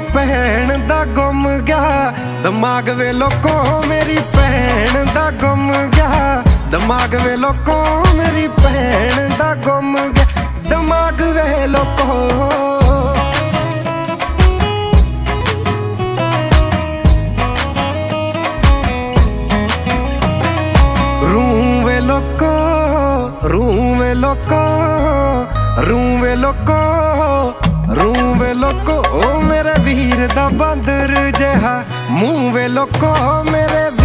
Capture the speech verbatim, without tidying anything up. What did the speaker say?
भैन दा गुम गया दिमाग वे लोको मेरी भैन दा गुम गया दिमाग वे लोको मेरी भैन दा गुम गया दिमाग वे लोको रूवे लोको रूवे लोको रूवे लोको रूवे लोको ओ मेरे वीर दा बंदर जेहा मुंह वे लोको मेरे